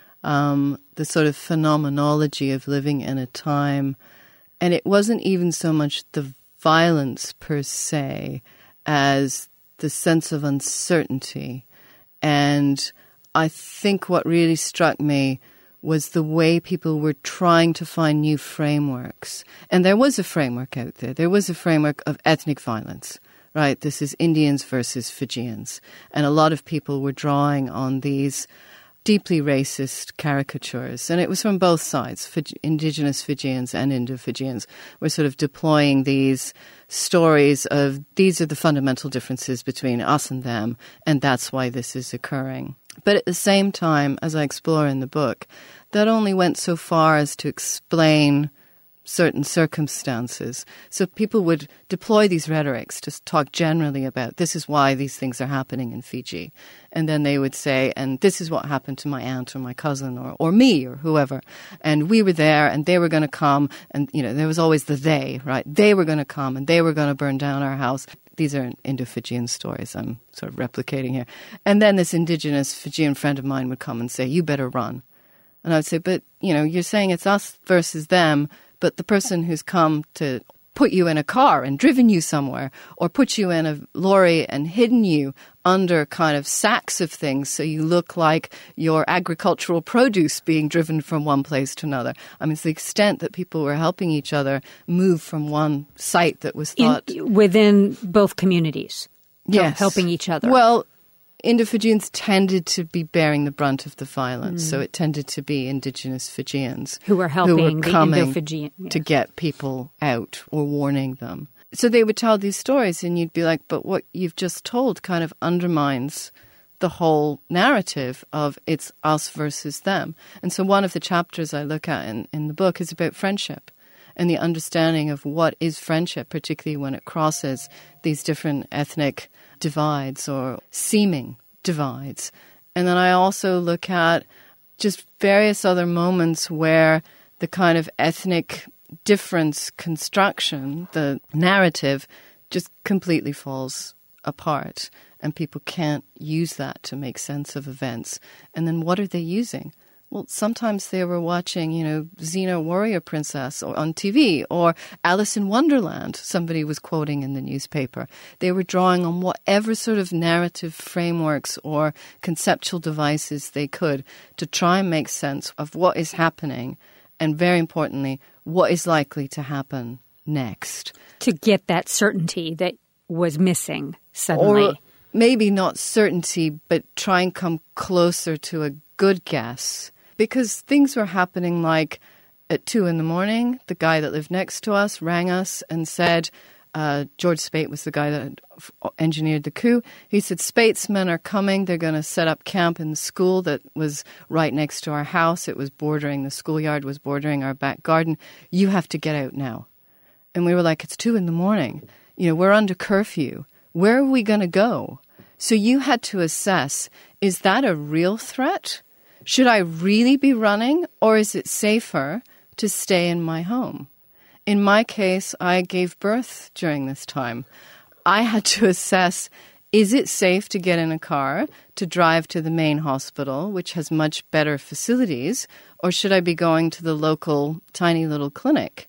The sort of phenomenology of living in a time. And it wasn't even so much the violence per se as the sense of uncertainty. And I think what really struck me was the way people were trying to find new frameworks. And there was a framework out there. There was a framework of ethnic violence, right? This is Indians versus Fijians. And a lot of people were drawing on these deeply racist caricatures. And it was from both sides. Indigenous Fijians and Indo-Fijians were sort of deploying these stories of these are the fundamental differences between us and them, and that's why this is occurring. But at the same time, as I explore in the book, that only went so far as to explain certain circumstances. So people would deploy these rhetorics to talk generally about this is why these things are happening in Fiji. And then they would say, and this is what happened to my aunt or my cousin or me or whoever. And we were there and they were going to come. And, there was always the they, right? They were going to come and they were going to burn down our house. These are Indo-Fijian stories I'm sort of replicating here. And then this indigenous Fijian friend of mine would come and say, you better run. And I would say, but, you're saying it's us versus them, but the person who's come to put you in a car and driven you somewhere or put you in a lorry and hidden you under kind of sacks of things so you look like your agricultural produce being driven from one place to another. I mean, it's the extent that people were helping each other move from one site that was thought... within both communities. Yes. Helping each other. Well, Indo-Fijians tended to be bearing the brunt of the violence, so it tended to be indigenous Fijians who were helping the coming Indo-Fijian to get people out or warning them. So they would tell these stories, and you'd be like, but what you've just told kind of undermines the whole narrative of it's us versus them. And so one of the chapters I look at in the book is about friendship and the understanding of what is friendship, particularly when it crosses these different ethnic divides or seeming divides. And then I also look at just various other moments where the kind of ethnic difference construction, the narrative, just completely falls apart. And people can't use that to make sense of events. And then what are they using? Well, sometimes they were watching, Xena Warrior Princess on TV, or Alice in Wonderland, somebody was quoting in the newspaper. They were drawing on whatever sort of narrative frameworks or conceptual devices they could to try and make sense of what is happening, and very importantly, what is likely to happen next. To get that certainty that was missing suddenly. Or maybe not certainty, but try and come closer to a good guess. Because things were happening like at 2 a.m, the guy that lived next to us rang us and said, George Speight was the guy that engineered the coup. He said, Speightsmen are coming. They're going to set up camp in the school that was right next to our house. It was the schoolyard was bordering our back garden. You have to get out now. And we were like, it's 2 a.m. We're under curfew. Where are we going to go? So you had to assess, is that a real threat? Should I really be running, or is it safer to stay in my home? In my case, I gave birth during this time. I had to assess, is it safe to get in a car to drive to the main hospital, which has much better facilities, or should I be going to the local tiny little clinic?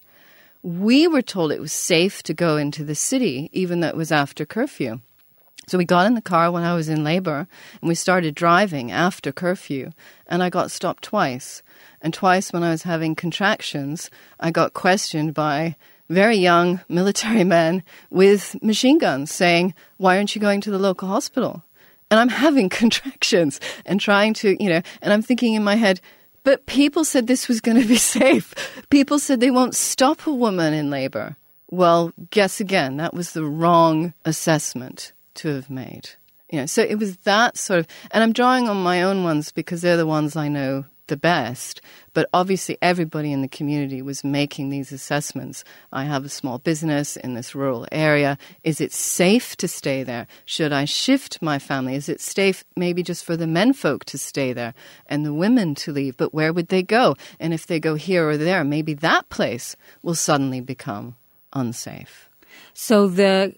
We were told it was safe to go into the city, even though it was after curfew. So we got in the car when I was in labor, and we started driving after curfew, and I got stopped twice. And twice when I was having contractions, I got questioned by very young military men with machine guns saying, why aren't you going to the local hospital? And I'm having contractions and trying to, and I'm thinking in my head, but people said this was going to be safe. People said they won't stop a woman in labor. Well, guess again, that was the wrong assessment to have made. So it was that sort of, and I'm drawing on my own ones because they're the ones I know the best, but obviously everybody in the community was making these assessments. I have a small business in this rural area. Is it safe to stay there? Should I shift my family? Is it safe maybe just for the menfolk to stay there and the women to leave? But where would they go? And if they go here or there, maybe that place will suddenly become unsafe. So the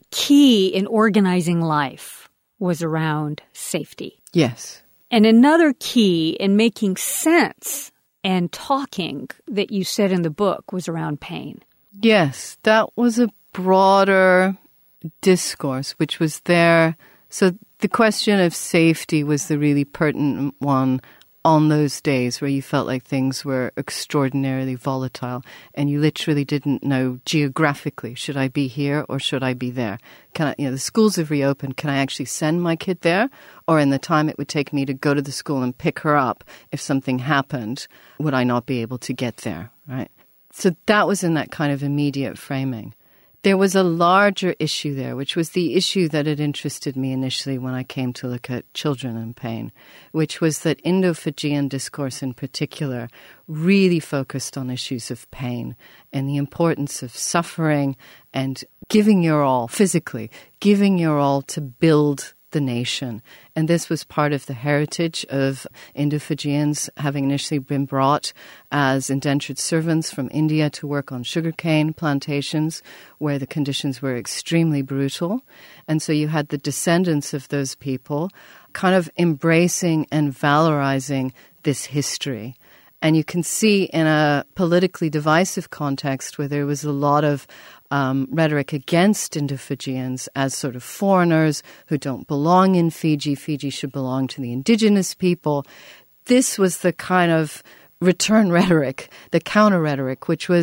key in organizing life was around safety. Yes. And another key in making sense and talking that you said in the book was around pain. Yes, that was a broader discourse, which was there. So the question of safety was the really pertinent one on those days where you felt like things were extraordinarily volatile and you literally didn't know geographically, should I be here or should I be there? The schools have reopened. Can I actually send my kid there? Or in the time it would take me to go to the school and pick her up, if something happened, would I not be able to get there, right? So that was in that kind of immediate framing. There was a larger issue there, which was the issue that had interested me initially when I came to look at children in pain, which was that Indo-Fijian discourse in particular really focused on issues of pain and the importance of suffering and giving your all, physically, giving your all to build the nation. And this was part of the heritage of Indo-Fijians, having initially been brought as indentured servants from India to work on sugarcane plantations where the conditions were extremely brutal. And so you had the descendants of those people kind of embracing and valorizing this history. And you can see in a politically divisive context where there was a lot of rhetoric against Indo-Fijians as sort of foreigners who don't belong in Fiji. Fiji should belong to the indigenous people. This was the kind of return rhetoric, the counter rhetoric, which was,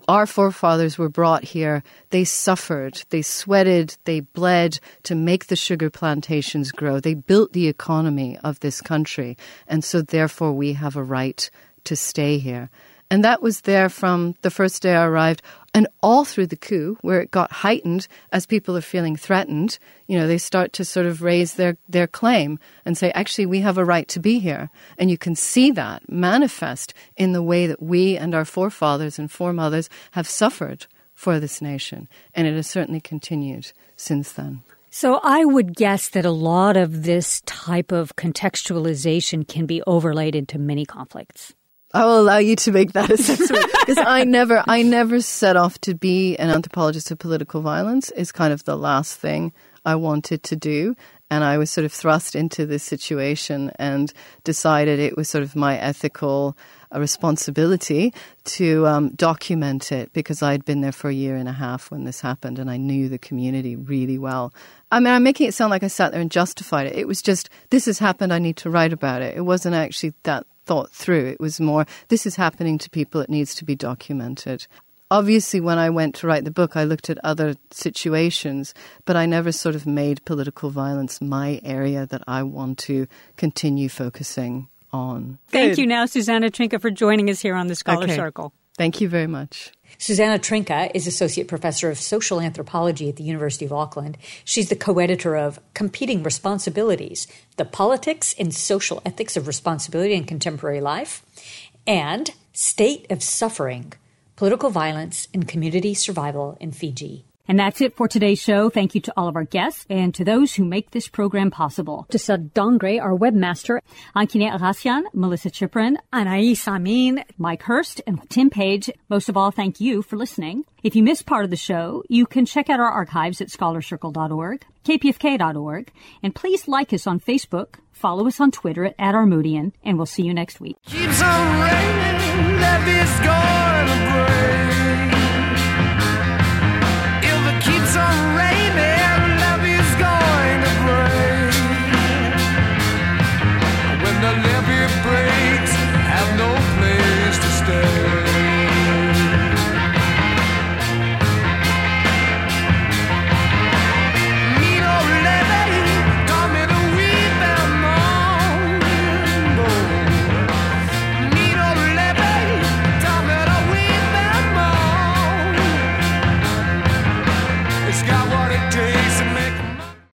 our forefathers were brought here. They suffered, they sweated, they bled to make the sugar plantations grow. They built the economy of this country. And so therefore we have a right to stay here. And that was there from the first day I arrived and all through the coup, where it got heightened as people are feeling threatened. You know, they start to sort of raise their claim and say, actually, we have a right to be here. And you can see that manifest in the way that we and our forefathers and foremothers have suffered for this nation. And it has certainly continued since then. So I would guess that a lot of this type of contextualization can be overlaid into many conflicts. I will allow you to make that assessment because I never set off to be an anthropologist of political violence. It's kind of the last thing I wanted to do. And I was sort of thrust into this situation and decided it was sort of my ethical responsibility to document it because I'd been there for a year and a half when this happened and I knew the community really well. I mean, I'm making it sound like I sat there and justified it. It was just, this has happened, I need to write about it. It wasn't actually that thought through. It was more, this is happening to people, it needs to be documented. Obviously, when I went to write the book, I looked at other situations, but I never sort of made political violence my area that I want to continue focusing on. Thank you now, Susanna Trinka, for joining us here on the Scholar Circle. Thank you very much. Susanna Trinka is Associate Professor of Social Anthropology at the University of Auckland. She's the co-editor of Competing Responsibilities, The Politics and Social Ethics of Responsibility in Contemporary Life, and State of Suffering, Political Violence and Community Survival in Fiji. And that's it for today's show. Thank you to all of our guests and to those who make this program possible. To Sud Dongre, our webmaster, Ankine Arasian, Melissa Chiprin, Anais Amin, Mike Hurst, and Tim Page. Most of all, thank you for listening. If you missed part of the show, you can check out our archives at scholarcircle.org, kpfk.org, and please like us on Facebook, follow us on Twitter at @Armoodian, and we'll see you next week. Keeps on raining, love is gone.